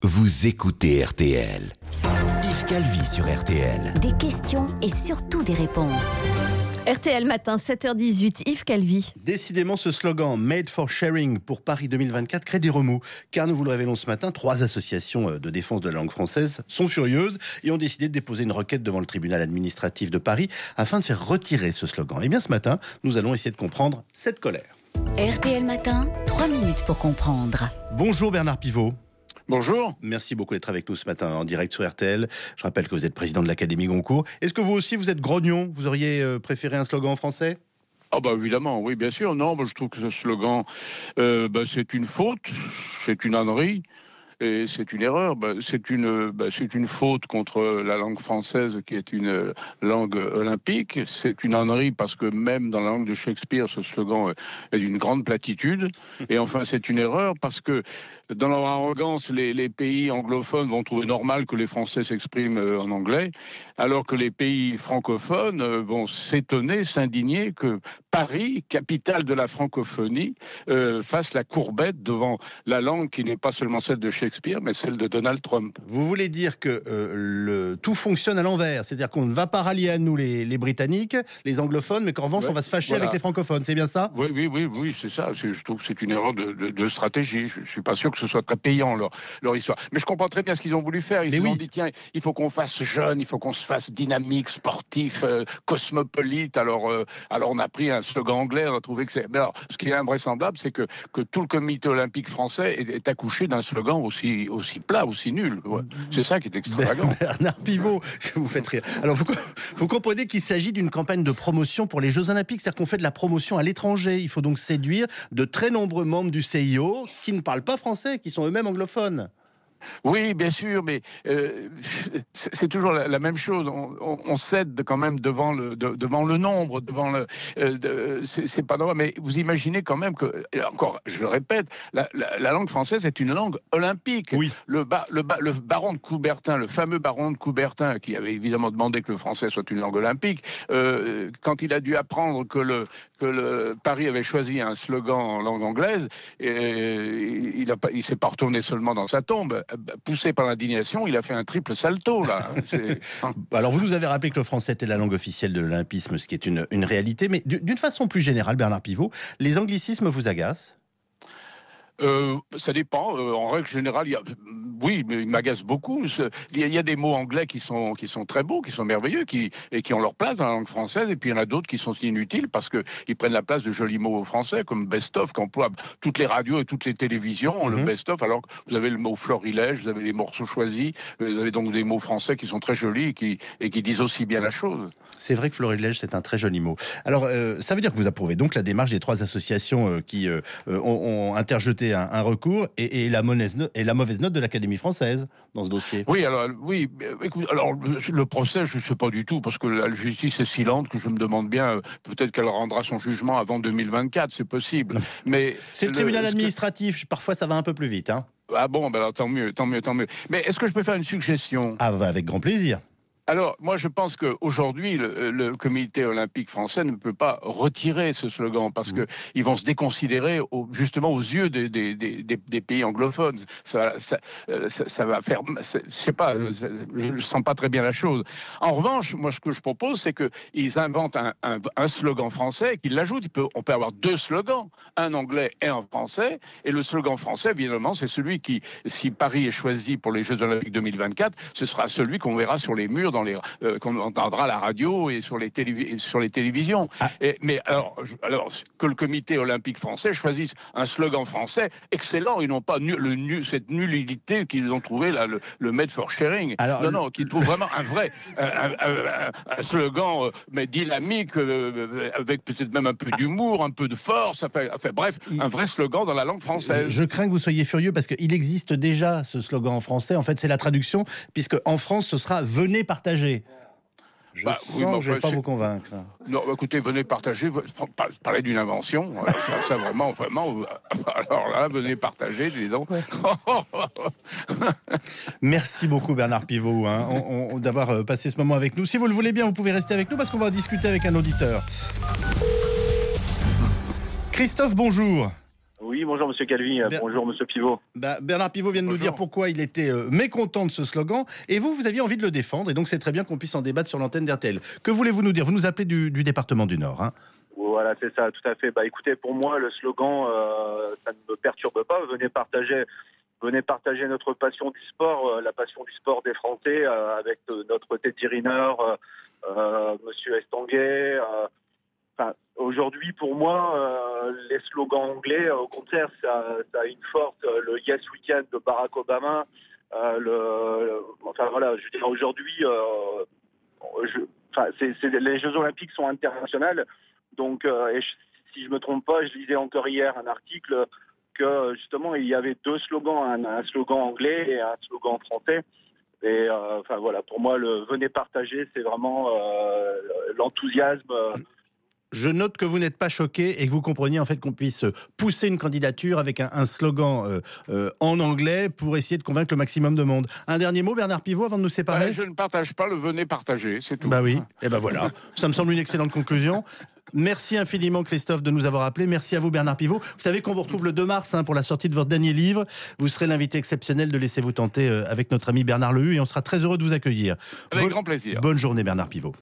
vous écoutez RTL. Yves Calvi sur RTL. Des questions et surtout des réponses. RTL Matin, 7h18, Yves Calvi. Décidément, ce slogan « Made for Sharing » pour Paris 2024 crée des remous. Car nous vous le révélons ce matin, 3 associations de défense de la langue française sont furieuses et ont décidé de déposer une requête devant le tribunal administratif de Paris afin de faire retirer ce slogan. Et bien ce matin, nous allons essayer de comprendre cette colère. RTL Matin, 3 minutes pour comprendre. Bonjour Bernard Pivot. Bonjour. Merci beaucoup d'être avec nous ce matin en direct sur RTL. Je rappelle que vous êtes président de l'Académie Goncourt. Est-ce que vous aussi, vous êtes grognon ? Vous auriez préféré un slogan en français ? Ah bah évidemment, oui, bien sûr. Non, je trouve que ce slogan, c'est une faute, c'est une ânerie. Et c'est une erreur, c'est une faute contre la langue française qui est une langue olympique. C'est une ânerie parce que même dans la langue de Shakespeare, ce slogan est d'une grande platitude. Et enfin, c'est une erreur parce que dans leur arrogance, les pays anglophones vont trouver normal que les Français s'expriment en anglais, alors que les pays francophones vont s'étonner, s'indigner que Paris, capitale de la francophonie, fasse la courbette devant la langue qui n'est pas seulement celle de Shakespeare, mais celle de Donald Trump. Vous voulez dire que tout fonctionne à l'envers, c'est-à-dire qu'on ne va pas rallier à nous les Britanniques, les anglophones, mais qu'en revanche on va se fâcher avec les francophones, c'est bien ça ? Oui, c'est ça. Je trouve que c'est une erreur de stratégie. Je ne suis pas sûr que ce soit très payant leur histoire. Mais je comprends très bien ce qu'ils ont voulu faire. Ils se sont dit, tiens, il faut qu'on fasse jeune, il faut qu'on se fasse dynamique, sportif, cosmopolite. Alors on a pris un slogan anglais, on a trouvé que c'est... Mais alors, ce qui est invraisemblable, c'est que tout le comité olympique français est accouché d'un slogan aussi plat, aussi nul. Ouais. C'est ça qui est extravagant. Bernard Pivot, vous faites rire. Alors, vous comprenez qu'il s'agit d'une campagne de promotion pour les Jeux Olympiques, c'est-à-dire qu'on fait de la promotion à l'étranger. Il faut donc séduire de très nombreux membres du CIO qui ne parlent pas français, qui sont eux-mêmes anglophones. Oui, bien sûr, mais c'est toujours la même chose. On cède quand même devant le nombre, c'est pas normal. Mais vous imaginez quand même que, encore, je le répète, la langue française est une langue olympique. Oui. Le baron de Coubertin, le fameux baron de Coubertin, qui avait évidemment demandé que le français soit une langue olympique, quand il a dû apprendre que Paris avait choisi un slogan en langue anglaise, il s'est pas retourné seulement dans sa tombe. Poussé par l'indignation, il a fait un triple salto, là. Alors, vous nous avez rappelé que le français était la langue officielle de l'olympisme, ce qui est une réalité, mais d'une façon plus générale, Bernard Pivot, les anglicismes vous agacent ? Ça dépend. En règle générale, oui, mais il m'agace beaucoup. Il y a des mots anglais qui sont très beaux, qui sont merveilleux, et qui ont leur place dans la langue française. Et puis il y en a d'autres qui sont inutiles parce que ils prennent la place de jolis mots français, comme best-of, qu'emploient toutes les radios et toutes les télévisions. Le best-of, alors que vous avez le mot florilège, vous avez les morceaux choisis, vous avez donc des mots français qui sont très jolis et qui disent aussi bien la chose. C'est vrai que florilège, c'est un très joli mot. Alors, ça veut dire que vous approuvez donc la démarche des 3 associations qui ont interjeté un recours et la mauvaise note de l'Académie française dans ce dossier. Oui, écoute, le procès, je ne sais pas du tout, parce que la justice est si lente que je me demande bien, peut-être qu'elle rendra son jugement avant 2024, c'est possible. Mais c'est le tribunal administratif, parfois ça va un peu plus vite. Hein. Ah bon, alors, tant mieux. Mais est-ce que je peux faire une suggestion ? Ah, avec grand plaisir. Alors, moi, je pense qu'aujourd'hui, le comité olympique français ne peut pas retirer ce slogan parce qu'ils vont se déconsidérer justement aux yeux des pays anglophones. Ça va faire... Je sais pas, je ne sens pas très bien la chose. En revanche, moi, ce que je propose, c'est qu'ils inventent un slogan français, qu'ils l'ajoutent. On peut avoir 2 slogans, un anglais et un français. Et le slogan français, évidemment, c'est celui qui, si Paris est choisi pour les Jeux Olympiques 2024, ce sera celui qu'on verra sur les murs, qu'on entendra à la radio et sur les télévisions. Mais alors, que le comité olympique français choisisse un slogan français excellent, ils n'ont pas cette nullité qu'ils ont trouvé là, le Made for Sharing. Alors, non, qu'ils trouvent vraiment un vrai un slogan mais dynamique, avec peut-être même un peu d'humour, un peu de force, bref, un vrai slogan dans la langue française. Je crains que vous soyez furieux parce qu'il existe déjà ce slogan en français. En fait, c'est la traduction, puisque en France, ce sera « Venez partager ». Je ne vais pas vous convaincre. Non, écoutez, venez partager, parler d'une invention, ça vraiment, alors là, venez partager, dis donc. Merci beaucoup Bernard Pivot d'avoir passé ce moment avec nous. Si vous le voulez bien, vous pouvez rester avec nous parce qu'on va discuter avec un auditeur. Christophe, bonjour. Oui, Oui, bonjour Monsieur Calvi, bonjour Monsieur Pivot. Bernard Pivot vient de nous dire pourquoi il était mécontent de ce slogan, et vous aviez envie de le défendre, et donc c'est très bien qu'on puisse en débattre sur l'antenne d'RTL. Que voulez-vous nous dire? Vous nous appelez du département du Nord, hein? Voilà, c'est ça, tout à fait. Écoutez, pour moi, le slogan, ça ne me perturbe pas. Venez partager notre passion du sport, la passion du sport des Français, avec notre Teddy Riner, Monsieur Estanguet. Aujourd'hui, pour moi, les slogans anglais, au contraire, ça a une force. Le Yes Weekend de Barack Obama. Je veux dire, aujourd'hui, les Jeux Olympiques sont internationaux. Donc, si je me trompe pas, je lisais encore hier un article que justement il y avait deux slogans, un slogan anglais et un slogan français. Et pour moi, le venez partager, c'est vraiment l'enthousiasme. Je note que vous n'êtes pas choqué et que vous compreniez en fait qu'on puisse pousser une candidature avec un slogan en anglais pour essayer de convaincre le maximum de monde. Un dernier mot, Bernard Pivot, avant de nous séparer? Je ne partage pas le venez partager, c'est tout. Bah oui, et voilà, ça me semble une excellente conclusion. Merci infiniment Christophe de nous avoir appelés. Merci à vous Bernard Pivot. Vous savez qu'on vous retrouve le 2 mars pour la sortie de votre dernier livre. Vous serez l'invité exceptionnel de Laissez-vous tenter avec notre ami Bernard Lehu et on sera très heureux de vous accueillir. Avec grand plaisir. Bonne journée Bernard Pivot.